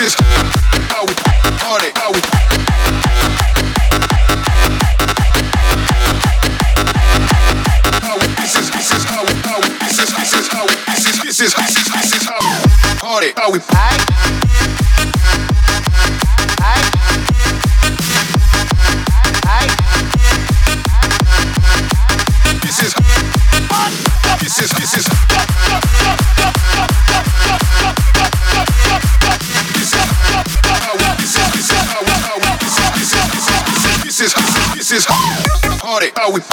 is how we party. How we this is how we this is how we party. How we This is party. How we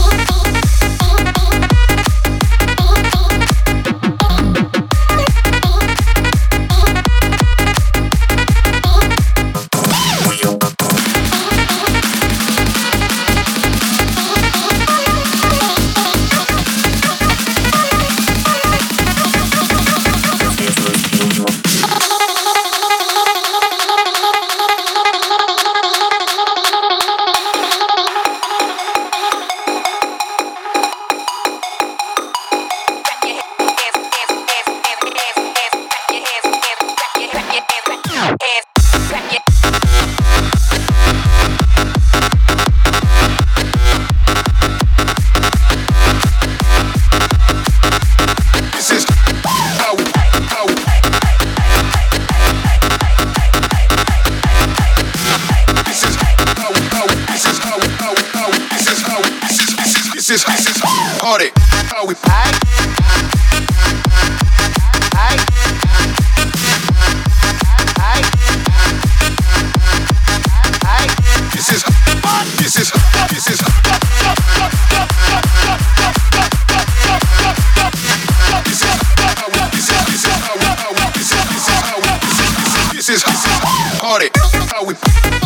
party. How we this is party. How we